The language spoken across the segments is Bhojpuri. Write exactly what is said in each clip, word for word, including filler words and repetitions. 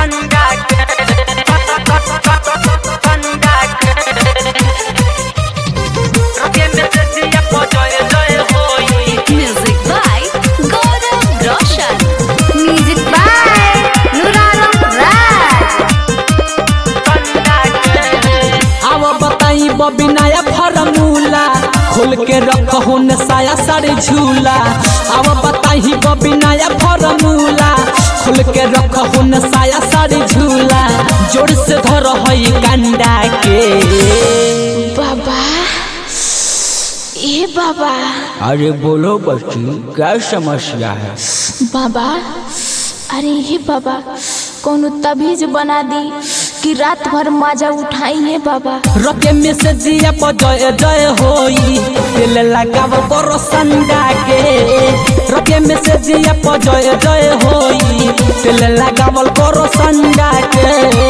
Music by Gaurav Roshan. Music by Nuralam Raj. आवा बताई बबी नया फॉर्मूला खोल के रखो न साया साड़ी झूला। आवा बताई बबी नया फॉर्मूला खोल के रखो न साया साड़ी झूला। जोर से धर हई कंडा के बाबा ए बाबा। अरे बोलो बच्ची क्या समस्या है? बाबा अरे हे बाबा कोनो तबीज बना दी कि रात भर मजा उठाई है बाबा। रके में से जिया प जय जय होई दिल लगाव करो संडा के। रके में से जिया प जय जय होई दिल लगावल करो संडा के।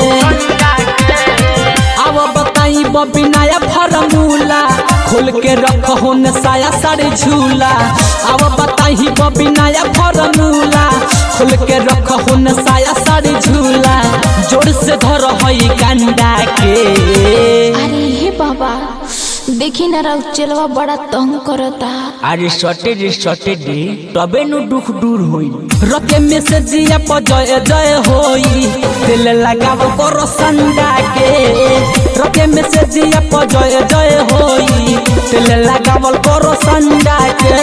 अब बताई बबी नया फॉर्मूला खोल के रखो न साया साड़ी झूला। अब बताई बबी नया फॉर्मूला खोल के रखो न साया साड़ी झूला। जोर से धर हई कंडा के। अरे हे बाबा देखी ना राउ चलवा बड़ा तंग करता। अरे सटे रे सटे रे तबे नु दुख दूर होई। रके में से जिया प जय जय होई दिल लगाव करो संडा के। रके में से जिया प जय जय होई दिल लगावल करो संडा के।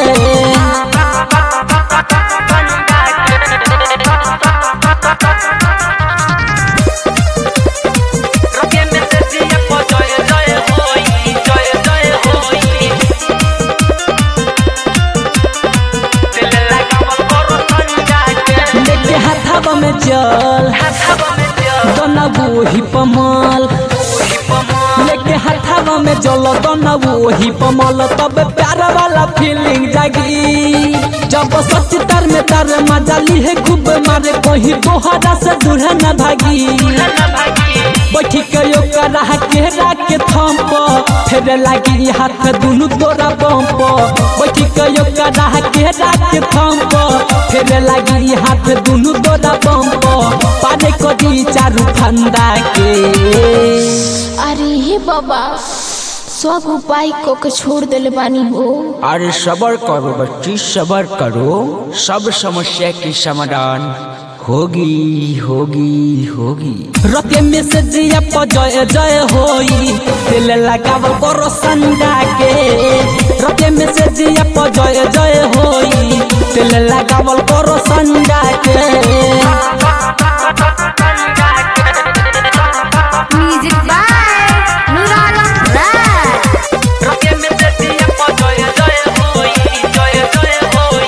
में चल दोना वही पमल लेके हाथावा में जल दोना वही पमल। तब प्यार वाला फीलिंग जागी जब सच तर में तर मजा ली है खूब मारे कोई तोहरा से दूर न भागी। बैठी कयो करा के राके थम फिर लागी हाथ दुनु तोरा बम बैठी कयो करा के राके थम फिर लागी हाथ दुनु तोरा बम पाने को दी चारू फंदा के। अरे हे बाबा सब उपाय को के छोड़ दिल बानी हो। अरे सबर करो बच्ची सबर करो सब समस्या की समाधान होगी होगी होगी। रके में से जिया प जय जय होई दिल लगाव करो संडा के। रके में से जिया प जय जय होई दिल लगावल करो संडा के। Music by Nuralam Raj. रके में से जिया प जय जय होई जय जय होई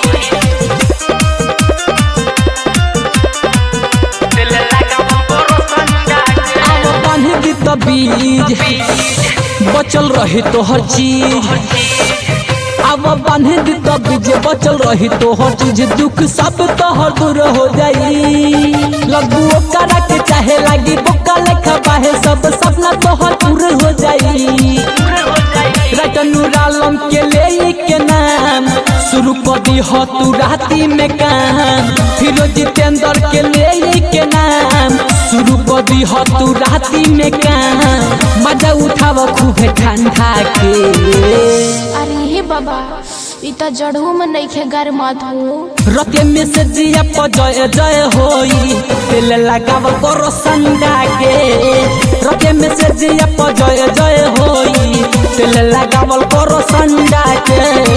दिल लगावल करो संडा के। अब बांध दी तबीज बचल रही तो हर चीज। अब बांध दी तबीज बचल रही तो हर चीज। दुख सब तोहर दूर हो जाई लगू करा के चाहे लगी बोका लेखा बाहे सब सपना तोहर पूरे हो जाई। रतनुरालम के ले के नाम शुरू कर दी हो तू राती में काम। फिर जितेंद्र के ले के नाम शुरू कर दी हो तू राती में काम। मजा उठाव खूब ठंडा के। अरे हे बाबा इता जड़ों में नहीं खे घर मत हो। रके में से जिया प जय जय होई दिल लगाव करो संडा के। रके में से जिया प जय जय होई दिल लगावल करो संडा के।